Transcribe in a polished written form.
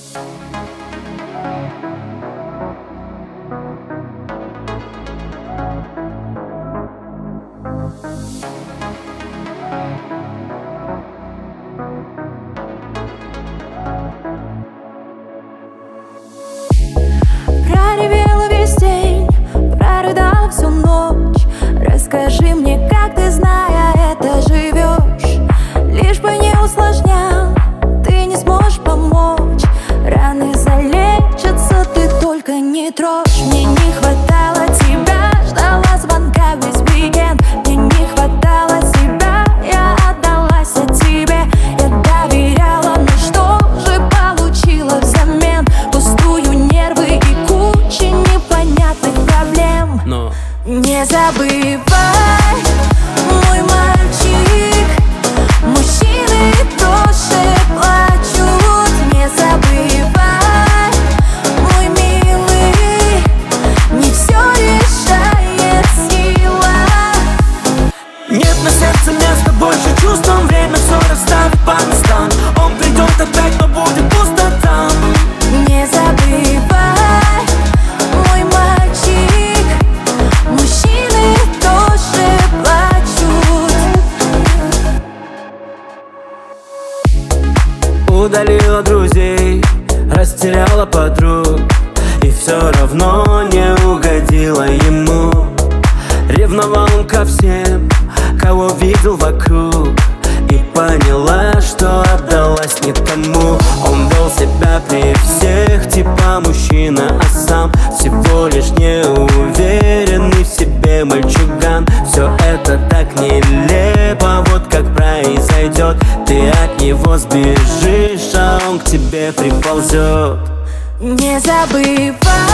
Проревела весь день, прорыдала всю ночь. Расскажи мне, как ты, зная это, живешь. Лишь бы не усложнял, ты не сможешь помочь. Раны залечатся, ты только не трожь. Мне не хватало тебя, ждала звонка весь уикенд. Мне не хватало тебя, я отдалась тебе. Я доверяла, но что же получила взамен? Пустую нервы и куча непонятных проблем. Но не забывай, мой мальчик, мужчины тоже плачут. Не забывай, мой милый, не все решает сила. нет на сердце места больше чувствам. Время все расставит по местам. Он придет опять, но будет пусто там. Не забывай, мой мальчик, мужчины тоже плачут. Удалила друзей, растеряла подруг, и все равно не угодила ему. Ревновал он ко всем, кого видел вокруг, и поняла, что отдалась не тому. Он вел себя при всех типа мужчина, а сам всего лишь неуверенный в себе мальчуган. Все это так нелепо, вот как произойдет. Ты от него сбежишь, а он к тебе приползет. Не забывай,